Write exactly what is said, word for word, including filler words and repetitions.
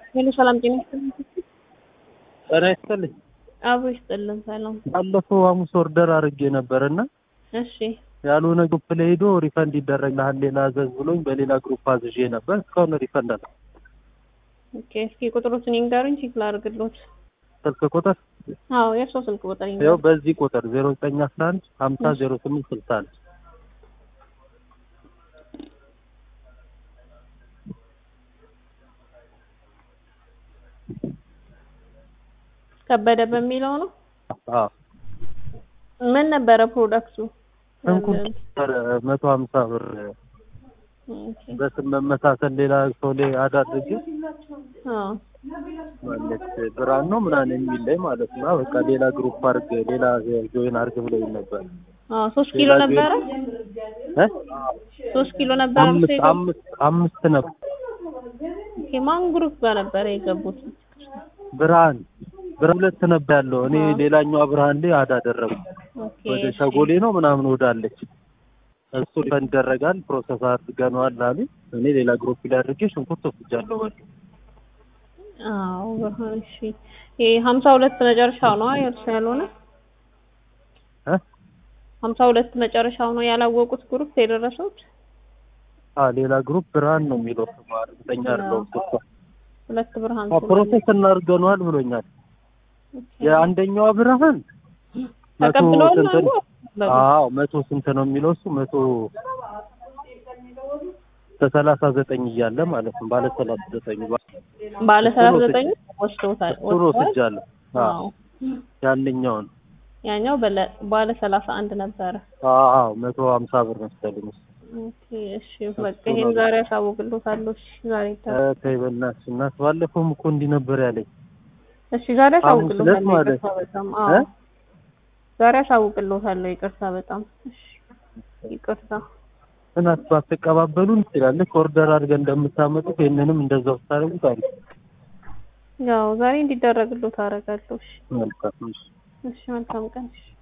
ሄሎ ሰላም ጤና ይስጥልኝ። ጤና ይስጥልኝ። አቦ ይስጥልን ሰላም። ባለፈው ሐሙስ ኦርደር አድርጌ ነበርና እሺ ያልሆነ ግሩፕ ላይ ሄዶ ሪፈንድ ይደረግልሃል ሌላ አዘዝ ብሎኝ በሌላ ግሩፕ አዝዤ ነበር። እስካሁን ሪፈንድ አለ። ኦኬ እስኪ ቁጥሩን ይንገሩኝ ቼክ ላድርግልዎት። ስልክ ቁጥር? አዎ የእርሶ ስልክ ቁጥር ያው ይንገሩኝ። በዚህ ቁጥር ዜሮ ዘጠኝ አስራ አንድ ሀምሳ ዜሮ ስምንት ስልሳ አንድ ከበደ በሚለው ነው። አዎ ምን ነበረ ፕሮዳክቱ? እንኩን መቶ ሀምሳ ብር ኦኬ በስም መመሳሰል ሌላ ሰው ላይ አዳርጌ አዎ ማለት ብራን ነው ምናምን የሚል ላይ ማለት ነው። በቃ ሌላ ግሩፕ አድርግ ሌላ ጆይን አድርግ ብሎኝ ነበር። አዎ ሶስት ኪሎ ነበረ እ ሶስት ኪሎ ነበረ አምስት አምስት አምስት ነበር። ኦኬ ማን ግሩፕ ጋር ነበረ የገቡት? ብርሃን ብርሃን ሁለት ነበር ያለው። እኔ ሌላኛው ብርሃን ላይ አዳደረኩ። ኦኬ ወደ ሸጎሌ ነው ምናምን ወዳለች እሱ ሪፈንድ ይደረጋል ፕሮሰስ አድርገናል አሉ። እኔ ሌላ ግሩፕ ላይ አድርጌ ሽንኩርት ወስጃለሁ ማለት አዎ ብርሃን እሺ። ይሄ ሀምሳ ሁለት መጨረሻው ነው የእርሶ ያልሆነ? እ ሀምሳ ሁለት መጨረሻው ነው ያላወቁት ግሩፕ የደረሱት? አ ሌላ ግሩፕ ብርሃን ነው የሚለው ተማር እርግጠኛ አይደለሁም። ሁለት ብርሃን ፕሮሰስ እናድርገናል ብሎኛል። የአንደኛው ብርሃን ተቀብለዋል መቶ ነው? አዎ መቶ ስንት ነው የሚለው እሱ መቶ ሰላሳ ዘጠኝ እያለ ማለት ነው። ባለ ሰላሳ ዘጠኝ ባለ ሰላሳ ዘጠኝ ወስዶታል ወስጃለሁ። አዎ ያንኛውን ያኛው ባለ ሰላሳ አንድ ነበረ። አዎ መቶ ሀምሳ ብር መሰለኝ። ኦኬ እሺ በቃ ይሄን ዛሬ አሳውቅልዎታለሁ። እሺ ዛሬ ተይ በእናትሽ እናት ባለፈውም እኮ እንዲህ ነበር ያለኝ። እሺ ዛሬ አሳውቅልዎታለሁ። ማለት ይቅርታ በጣም አዎ ዛሬ አሳውቅልዎታለሁ። ይቅርታ በጣም እሺ ይቅርታ። እናት ባትቀባበሉን ይችላል ኦርደር አድርገን እንደምታመጡት ይሄንንም እንደዛው ታረጉት አለ። ያው ዛሬ እንዲደረግልዎት አደርጋለሁ። እሺ መልካም እሺ እሺ መልካም ቀን።